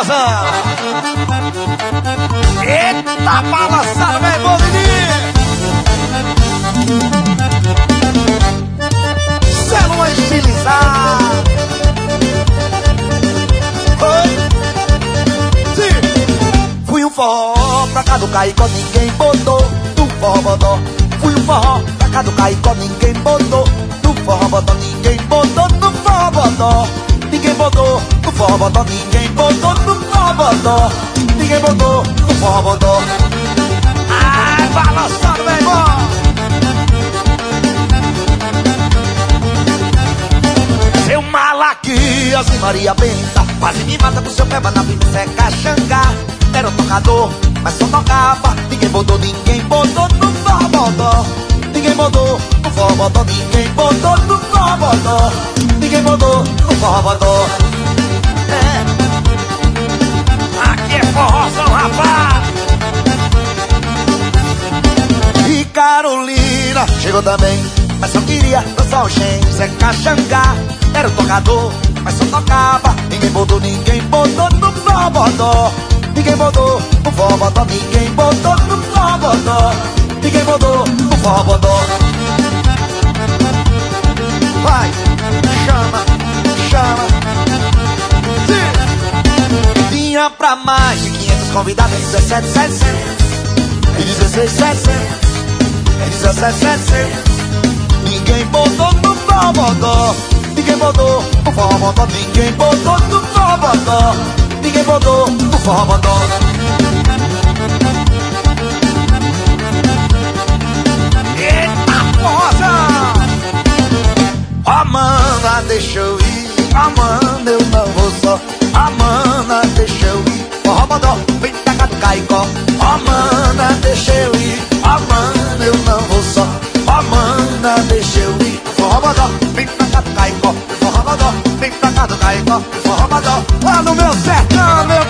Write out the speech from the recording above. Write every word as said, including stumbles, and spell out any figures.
Forrosa. Eita, balançado, meu bom menino. Célula estilizada. Oi. Sim. Fui um forró pra cá do Caicó, ninguém botou do forró bodó. Fui um forró pra cá do Caicó, ninguém botou do forró bodó. Ninguém botou do forró bodó. Ninguém botou do forró bodó. Ninguém botou do forró bodó. Ninguém botou do forró bodó. Ai, balançado, meu irmão. Seu Malaquias e Maria Benta quase me mata com seu pé, mas na vida seca xangá. Era o tocador, mas só tocava. Ninguém botou, ninguém botou no forró bodó. Ninguém botou no forró bodó. Ninguém botou no forró bodó. Ninguém botou no forró bodó. É. Aqui é forrozão, rapaz. E Carolina chegou também, mas só queria dançar o Shen, Zeca Xangá. Era o tocador, mas só tocava. Ninguém botou, ninguém botou no forró bodó. Ninguém botou no forró bodó. Ninguém botou no forró bodó. Ninguém botou no forró bodó. Vai, chama, chama. Sim. Vinha pra mais de quinhentos convidados. Dezessete, setecentos e dezesseis, setecentos e dezessete, setecentos. Ninguém botou no forró bodó. Ninguém botou no forró bodó. Ninguém botou no forró bodó. Ninguém botou no forró bodó. Eita, força! Ó, mana, deixa eu ir. Ó, mana, eu não vou só. Ó, mana, deixa eu ir. Forró bodó, vem pra cá do Caicó. Ó, mana, deixa eu ir. Ó, mana, eu não vou só. Ó, mana, deixa eu ir. Forró bodó, vem pra cá do Caicó. Forró bodó, vem pra cá do Caicó. Forró bodó, lá no meu sertão, meu